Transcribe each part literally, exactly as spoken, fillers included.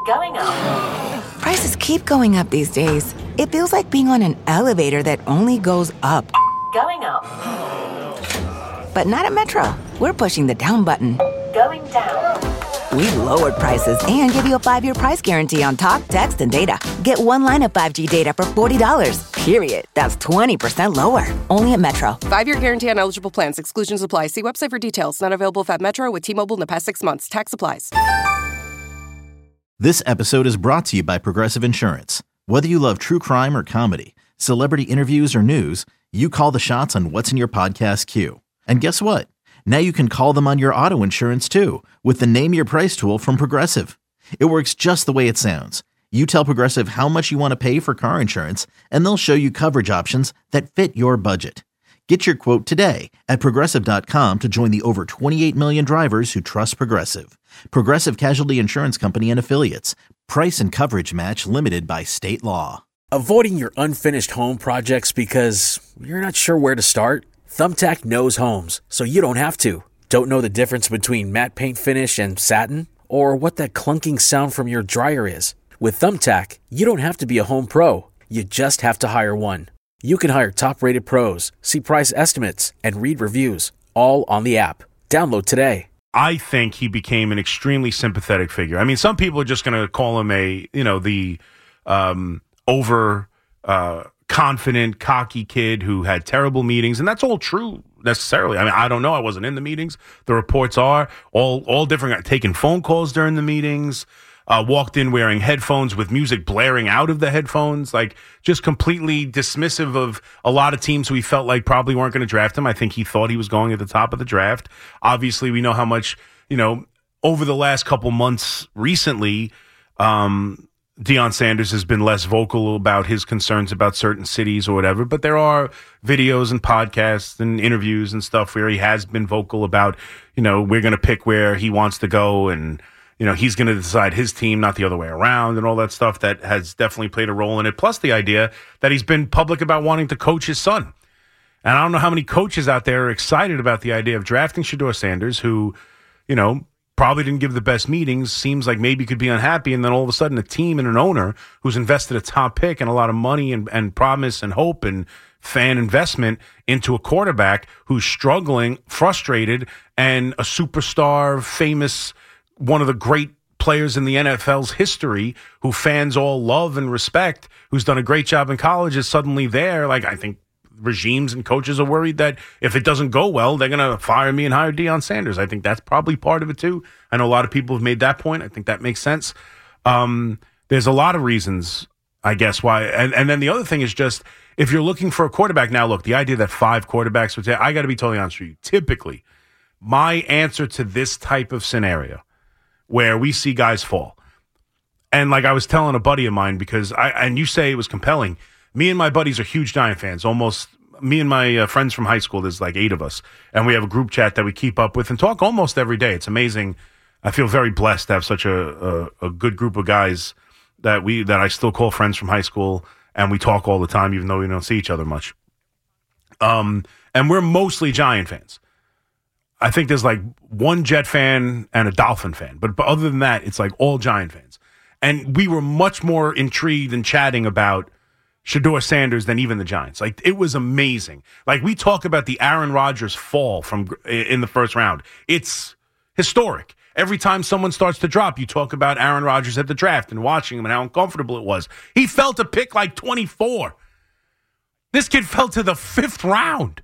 Going up. Prices keep going up these days. It feels like being on an elevator that only goes up. Going up. But not at Metro. We're pushing the down button. Going down. We've lowered prices and give you a five-year price guarantee on talk, text, and data. Get one line of five G data for forty dollars. Period. That's twenty percent lower. Only at Metro. Five-year guarantee on eligible plans. Exclusions apply. See website for details. Not available at Metro with T-Mobile in the past six months. Tax applies. This episode is brought to you by Progressive Insurance. Whether you love true crime or comedy, celebrity interviews or news, you call the shots on what's in your podcast queue. And guess what? Now you can call them on your auto insurance too with the Name Your Price tool from Progressive. It works just the way it sounds. You tell Progressive how much you want to pay for car insurance, and they'll show you coverage options that fit your budget. Get your quote today at Progressive dot com to join the over twenty-eight million drivers who trust Progressive. Progressive Casualty Insurance Company and Affiliates. Price and coverage match limited by state law. Avoiding your unfinished home projects because you're not sure where to start? Thumbtack knows homes, so you don't have to. Don't know the difference between matte paint finish and satin? Or what that clunking sound from your dryer is? With Thumbtack, you don't have to be a home pro. You just have to hire one. You can hire top-rated pros, see price estimates, and read reviews, all on the app. Download today. I think he became an extremely sympathetic figure. I mean, some people are just going to call him a, you know, the um, over uh, confident, cocky kid who had terrible meetings, and that's all true necessarily. I mean, I don't know. I wasn't in the meetings. The reports are all all different. Taking phone calls during the meetings. Uh, walked in wearing headphones with music blaring out of the headphones, like just completely dismissive of a lot of teams who he felt like probably weren't going to draft him. I think he thought he was going at the top of the draft. Obviously, we know how much, you know, over the last couple months recently, um, Deion Sanders has been less vocal about his concerns about certain cities or whatever, but there are videos and podcasts and interviews and stuff where he has been vocal about, you know, we're going to pick where he wants to go and, you know, he's going to decide his team, not the other way around and all that stuff that has definitely played a role in it. Plus the idea that he's been public about wanting to coach his son. And I don't know how many coaches out there are excited about the idea of drafting Shedeur Sanders, who, you know, probably didn't give the best meetings, seems like maybe could be unhappy. And then all of a sudden a team and an owner who's invested a top pick and a lot of money and, and promise and hope and fan investment into a quarterback who's struggling, frustrated, and a superstar, famous, one of the great players in the N F L's history who fans all love and respect, who's done a great job in college, is suddenly there. Like, I think regimes and coaches are worried that if it doesn't go well, they're going to fire me and hire Deion Sanders. I think that's probably part of it too. I know a lot of people have made that point. I think that makes sense. Um, there's a lot of reasons, I guess, why. And, and then the other thing is just, if you're looking for a quarterback, now look, the idea that five quarterbacks would say, I got to be totally honest with you. Typically, my answer to this type of scenario where we see guys fall. And like I was telling a buddy of mine, because I, and you say it was compelling. Me and my buddies are huge Giant fans. Almost, me and my uh, friends from high school, there's like eight of us. And we have a group chat that we keep up with and talk almost every day. It's amazing. I feel very blessed to have such a, a, a good group of guys that we, that I still call friends from high school. And we talk all the time, even though we don't see each other much. Um, and we're mostly Giant fans. I think there's like one Jet fan and a Dolphin fan. But, but other than that, it's like all Giant fans. And we were much more intrigued and chatting about Shedeur Sanders than even the Giants. Like, it was amazing. Like, we talk about the Aaron Rodgers fall from in the first round. It's historic. Every time someone starts to drop, you talk about Aaron Rodgers at the draft and watching him and how uncomfortable it was. He fell to pick like twenty-four. This kid fell to the fifth round.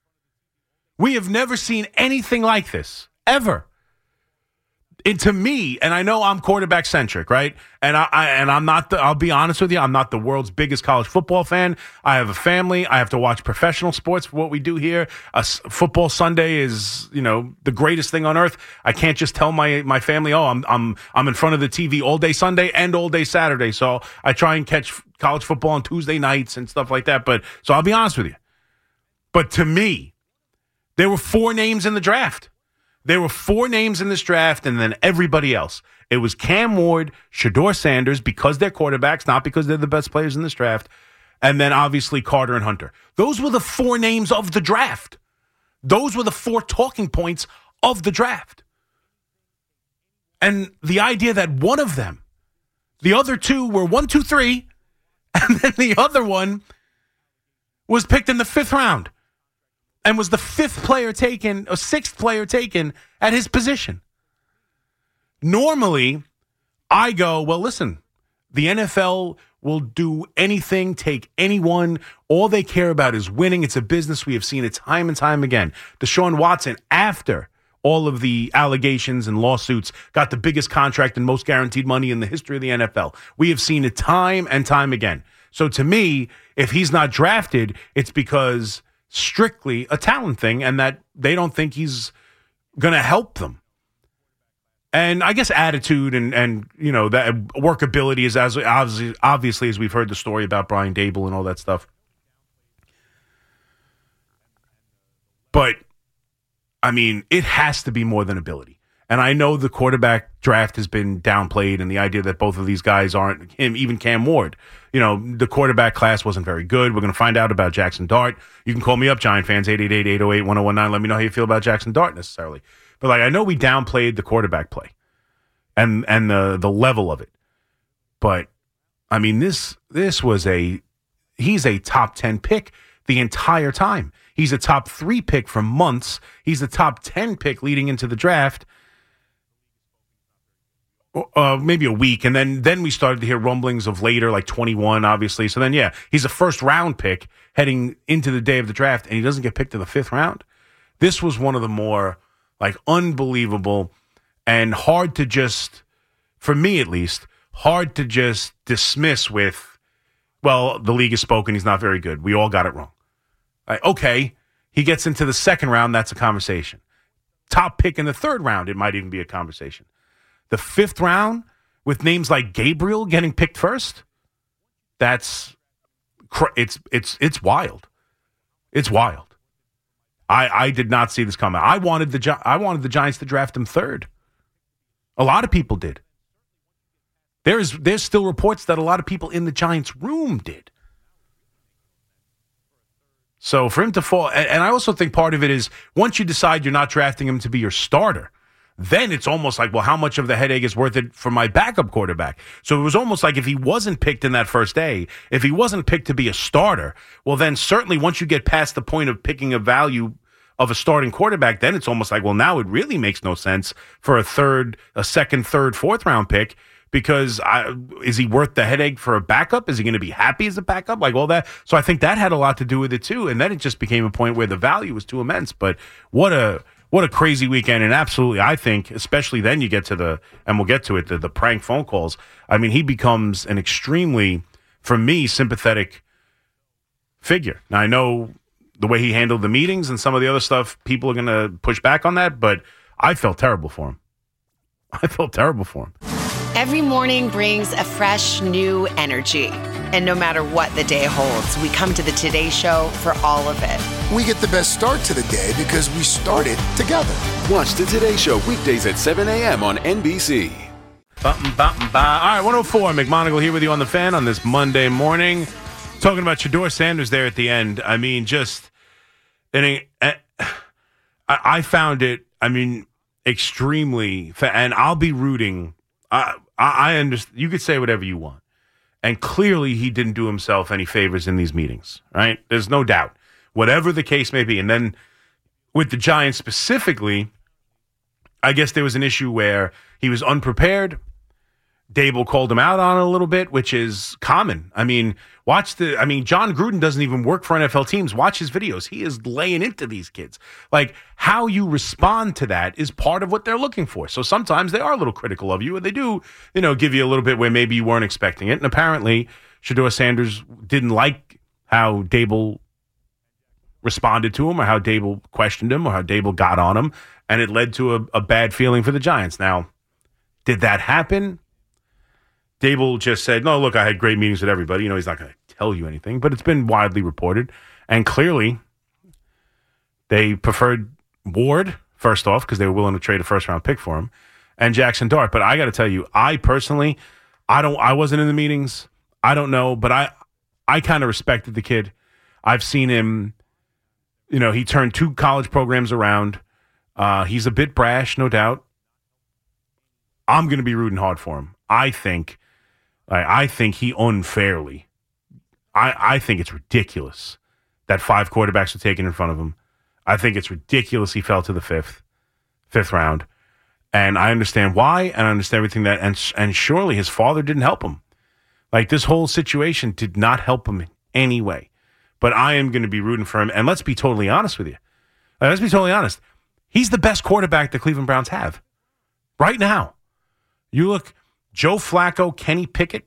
We have never seen anything like this, ever. And to me, and I know I'm quarterback centric, right? And I, I and I'm not the, I'll be honest with you, I'm not the world's biggest college football fan. I have a family. I have to watch professional sports for what we do here. A football Sunday is, you know, the greatest thing on earth. I can't just tell my my family, "Oh, I'm I'm I'm in front of the T V all day Sunday and all day Saturday." So I try and catch college football on Tuesday nights and stuff like that. But so I'll be honest with you. But to me, there were four names in the draft. There were four names in this draft, and then everybody else. It was Cam Ward, Shedeur Sanders, because they're quarterbacks, not because they're the best players in this draft, and then obviously Carter and Hunter. Those were the four names of the draft. Those were the four talking points of the draft. And the idea that one of them The other two were one, two, three, and then the other one was picked in the fifth round and was the fifth player taken, or sixth player taken at his position. Normally, I go, well, listen, the N F L will do anything, take anyone. All they care about is winning. It's a business. We have seen it time and time again. Deshaun Watson, after all of the allegations and lawsuits, got the biggest contract and most guaranteed money in the history of the N F L. We have seen it time and time again. So to me, if he's not drafted, it's because strictly a talent thing and that they don't think he's going to help them. And I guess attitude and, and you know, that workability is as obviously, obviously as we've heard the story about Brian Dable and all that stuff. But, I mean, it has to be more than ability. And I know the quarterback draft has been downplayed and the idea that both of these guys aren't him, even Cam Ward. You know, the quarterback class wasn't very good. We're going to find out about Jackson Dart. You can call me up, Giant fans, eight eight eight, eight oh eight, one oh one nine. Let me know how you feel about Jackson Dart necessarily. But, like, I know we downplayed the quarterback play and and the the level of it. But, I mean, this this was a – he's a top ten pick the entire time. He's a top three pick for months. He's a top ten pick leading into the draft. Uh, maybe a week, and then then we started to hear rumblings of later, like twenty-one, obviously. So then, yeah, he's a first-round pick heading into the day of the draft, and he doesn't get picked in the fifth round. This was one of the more, like, unbelievable and hard to just, for me at least, hard to just dismiss with, well, the league has spoken, he's not very good. We all got it wrong. Like, okay, he gets into the second round, that's a conversation. Top pick in the third round, it might even be a conversation. The fifth round, with names like Gabriel getting picked first, that's it's it's it's wild. It's wild. I I did not see this coming. I wanted the I wanted the Giants to draft him third. A lot of people did. There is there's still reports that a lot of people in the Giants room did. So for him to fall, and I also think part of it is once you decide you're not drafting him to be your starter, then it's almost like, well, how much of the headache is worth it for my backup quarterback? So it was almost like if he wasn't picked in that first day, if he wasn't picked to be a starter, well, then certainly once you get past the point of picking a value of a starting quarterback, then it's almost like, well, now it really makes no sense for a third, a second, third, fourth round pick because I, is he worth the headache for a backup? Is he going to be happy as a backup? Like all that. So I think that had a lot to do with it too. And then it just became a point where the value was too immense. But what a... What a crazy weekend, and absolutely, I think, especially then you get to the, and we'll get to it, the, the prank phone calls. I mean, he becomes an extremely, for me, sympathetic figure. Now, I know the way he handled the meetings and some of the other stuff, people are going to push back on that, but I felt terrible for him. I felt terrible for him. Every morning brings a fresh, new energy. And no matter what the day holds, we come to the Today Show for all of it. We get the best start to the day because we started together. Watch the Today Show weekdays at seven a.m. on N B C. Bum, bum, bum. All right, one oh four, McMonagle here with you on the Fan on this Monday morning. Talking about Shedeur Sanders there at the end. I mean, just, and I, I found it, I mean, extremely, and I'll be rooting. I, I understand. You could say whatever you want. And clearly he didn't do himself any favors in these meetings, right? There's no doubt. Whatever the case may be. And then with the Giants specifically, I guess there was an issue where he was unprepared. Dable called him out on it a little bit, which is common. I mean, watch the, I mean, John Gruden doesn't even work for N F L teams. Watch his videos. He is laying into these kids. Like, how you respond to that is part of what they're looking for. So sometimes they are a little critical of you, and they do, you know, give you a little bit where maybe you weren't expecting it. And apparently, Shedeur Sanders didn't like how Dable responded to him or how Dable questioned him or how Dable got on him, and it led to a, a bad feeling for the Giants. Now, did that happen? Dable just said, no, look, I had great meetings with everybody. You know, he's not going to tell you anything, but it's been widely reported. And clearly, they preferred Ward, first off, because they were willing to trade a first-round pick for him, and Jackson Dart. But I got to tell you, I personally, I don't, I wasn't in the meetings. I don't know, but I, I kind of respected the kid. I've seen him, you know, he turned two college programs around. Uh, he's a bit brash, no doubt. I'm going to be rooting hard for him. I think I, I think he unfairly, I, I think it's ridiculous that five quarterbacks were taken in front of him. I think it's ridiculous he fell to the fifth, fifth round. And I understand why, and I understand everything that, and, and surely his father didn't help him. Like, this whole situation did not help him in any way. But I am going to be rooting for him. And let's be totally honest with you. Like, let's be totally honest. He's the best quarterback the Cleveland Browns have right now. You look, Joe Flacco, Kenny Pickett,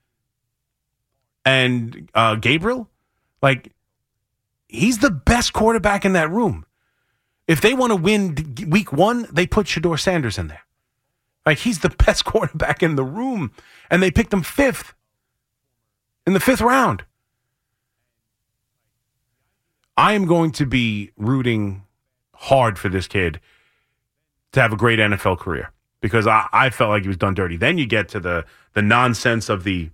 and uh, Gabriel, like, he's the best quarterback in that room. If they want to win week one, they put Shedeur Sanders in there. Like, he's the best quarterback in the room, and they picked him fifth in the fifth round. I am going to be rooting hard for this kid to have a great N F L career because I, I felt like he was done dirty. Then you get to the, the nonsense of the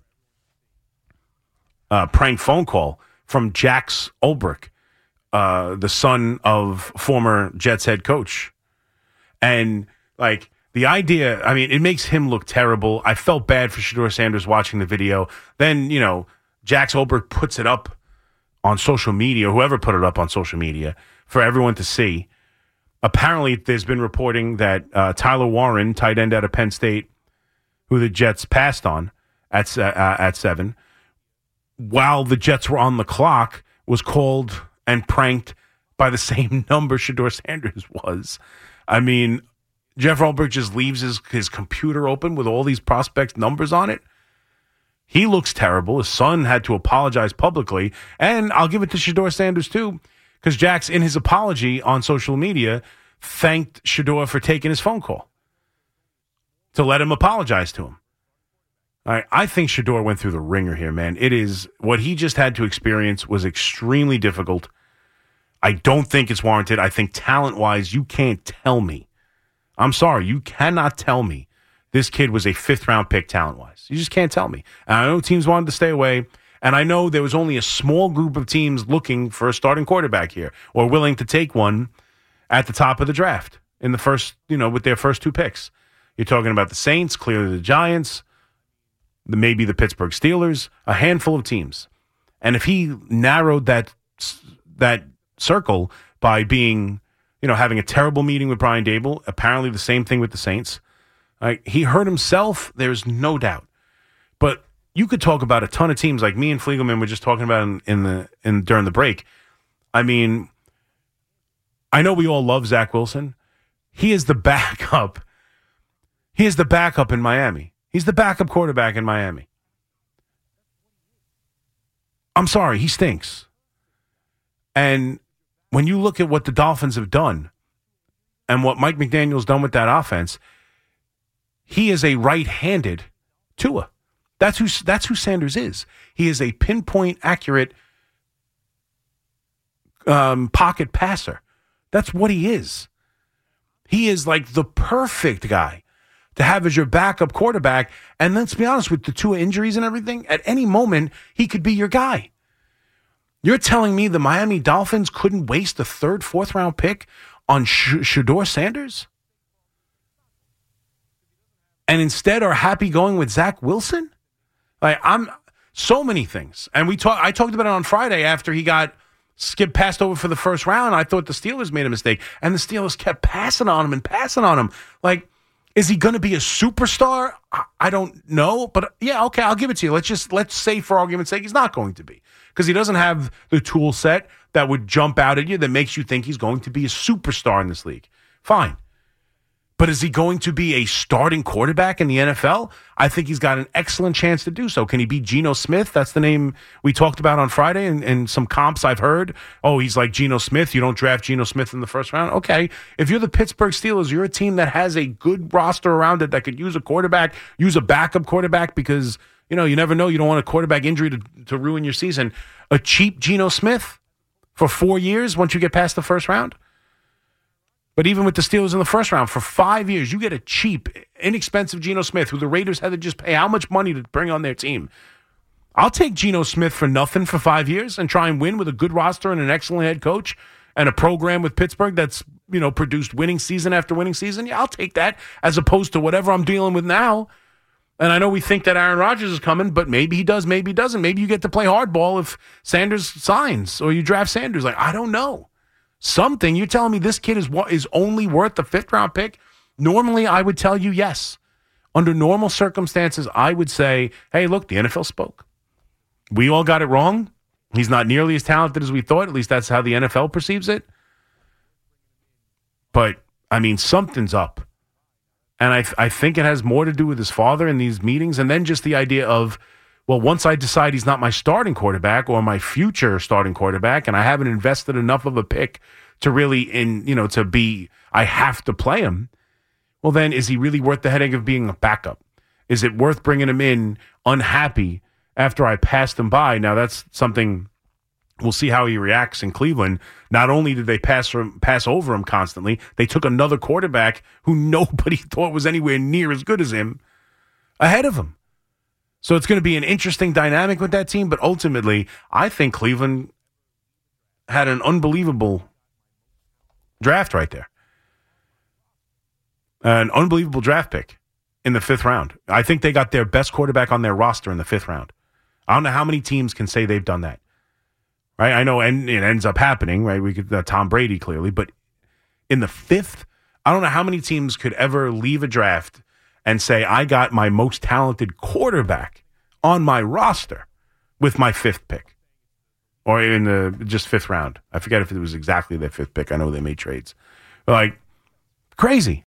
uh, prank phone call from Jax Ulbrich, uh, the son of former Jets head coach. And, like, the idea, I mean, it makes him look terrible. I felt bad for Shedeur Sanders watching the video. Then, you know, Jax Ulbrich puts it up on social media, whoever put it up on social media, for everyone to see. Apparently, there's been reporting that uh, Tyler Warren, tight end out of Penn State, who the Jets passed on at uh, at seven, while the Jets were on the clock, was called and pranked by the same number Shedeur Sanders was. I mean, Jeff Ulbrich just leaves his, his computer open with all these prospects' numbers on it. He looks terrible. His son had to apologize publicly. And I'll give it to Shedeur Sanders, too, because Jax, in his apology on social media, thanked Shedeur for taking his phone call to let him apologize to him. All right, I think Shedeur went through the ringer here, man. It is, what he just had to experience was extremely difficult. I don't think it's warranted. I think talent-wise, you can't tell me. I'm sorry, you cannot tell me this kid was a fifth-round pick talent-wise. You just can't tell me. And I know teams wanted to stay away, and I know there was only a small group of teams looking for a starting quarterback here or willing to take one at the top of the draft in the first, you know, with their first two picks. You're talking about the Saints, clearly the Giants, the, maybe the Pittsburgh Steelers, a handful of teams. And if he narrowed that that circle by being, you know, having a terrible meeting with Brian Daboll, apparently the same thing with the Saints, uh, he hurt himself, there's no doubt. But you could talk about a ton of teams, like me and Fliegelman were just talking about in, in the in during the break. I mean, I know we all love Zach Wilson. He is the backup. He is the backup in Miami. He's the backup quarterback in Miami. I'm sorry, he stinks. And when you look at what the Dolphins have done and what Mike McDaniel's done with that offense, he is a right-handed Tua. That's who that's who Sanders is. He is a pinpoint accurate um, pocket passer. That's what he is. He is like the perfect guy to have as your backup quarterback. And let's be honest, with the Tua injuries and everything, at any moment, he could be your guy. You're telling me the Miami Dolphins couldn't waste a third, fourth round pick on Sh- Shedeur Sanders? And instead are happy going with Zach Wilson? Like, I'm so many things. And we talk, I talked about it on Friday after he got skipped passed over for the first round. I thought the Steelers made a mistake. And the Steelers kept passing on him and passing on him. Like, is he going to be a superstar? I, I don't know. But yeah, okay, I'll give it to you. Let's just, let's say for argument's sake, he's not going to be. Because he doesn't have the tool set that would jump out at you that makes you think he's going to be a superstar in this league. Fine. But is he going to be a starting quarterback in the N F L? I think he's got an excellent chance to do so. Can he be Geno Smith? That's the name we talked about on Friday, and, and some comps I've heard. Oh, he's like Geno Smith. You don't draft Geno Smith in the first round? Okay. If you're the Pittsburgh Steelers, you're a team that has a good roster around it that could use a quarterback, use a backup quarterback because, you know, you never know. You don't want a quarterback injury to, to ruin your season. A cheap Geno Smith for four years once you get past the first round? But even with the Steelers in the first round, for five years, you get a cheap, inexpensive Geno Smith, who the Raiders had to just pay how much money to bring on their team. I'll take Geno Smith for nothing for five years and try and win with a good roster and an excellent head coach and a program with Pittsburgh that's, you know, produced winning season after winning season. Yeah, I'll take that as opposed to whatever I'm dealing with now. And I know we think that Aaron Rodgers is coming, but maybe he does, maybe he doesn't. Maybe you get to play hardball if Sanders signs or you draft Sanders. Like, I don't know. Something. You're telling me this kid is is only worth the fifth-round pick? Normally, I would tell you yes. Under normal circumstances, I would say, hey, look, the N F L spoke. We all got it wrong. He's not nearly as talented as we thought. At least that's how the N F L perceives it. But, I mean, something's up. And I, I think it has more to do with his father in these meetings, and then just the idea of, well, once I decide he's not my starting quarterback or my future starting quarterback, and I haven't invested enough of a pick to really, in you know, to be, I have to play him, well, then is he really worth the headache of being a backup? Is it worth bringing him in unhappy after I passed him by? Now, that's something we'll see how he reacts in Cleveland. Not only did they pass him, pass over him constantly, they took another quarterback who nobody thought was anywhere near as good as him ahead of him. So it's going to be an interesting dynamic with that team. But ultimately, I think Cleveland had an unbelievable draft right there. An unbelievable draft pick in the fifth round. I think they got their best quarterback on their roster in the fifth round. I don't know how many teams can say they've done that. Right, I know, and it ends up happening. Right, we could uh, Tom Brady clearly, but in the fifth, I don't know how many teams could ever leave a draft and say, "I got my most talented quarterback on my roster with my fifth pick, or in the just fifth round." I forget if it was exactly their fifth pick. I know they made trades, but like crazy.